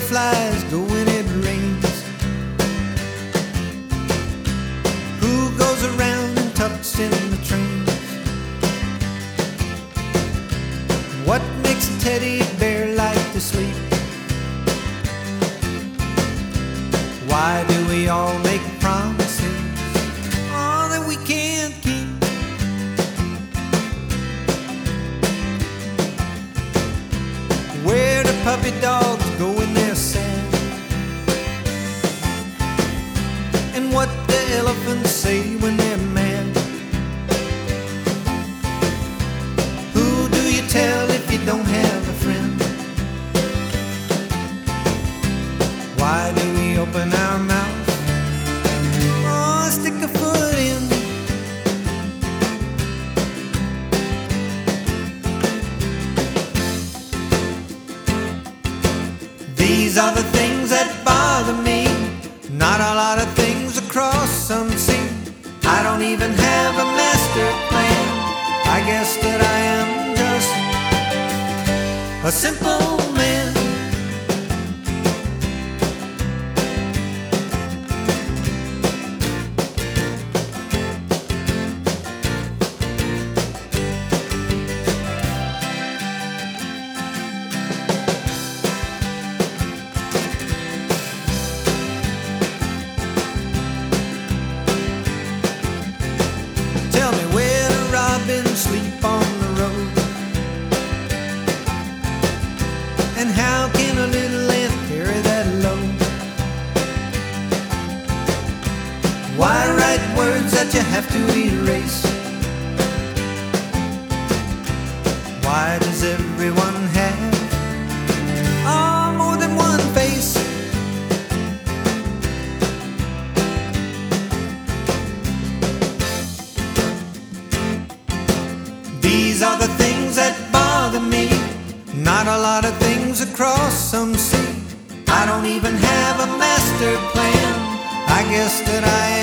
butterflies go when it rains? Who goes around and tucks in the trains? What makes a teddy bear like to sleep? Why do we all make promises, oh, that we can't keep? Where do puppy dogs go when they're sad? And what do elephants say when they're mad? Who do you tell if you don't have a friend? Why do we open our mouth, oh, stick a foot in? These are the things that bother me, not a lot of things across some sea. I don't even have a master plan. I guess that I am just a simple man. Tell me, where do robins sleep on the road? And how can a little ant carry that load? Why write words that you have to erase? Why does everyone have, oh, more than one face? These are the things that bother me, not a lot of things across some sea. I don't even have a master plan. I guess that I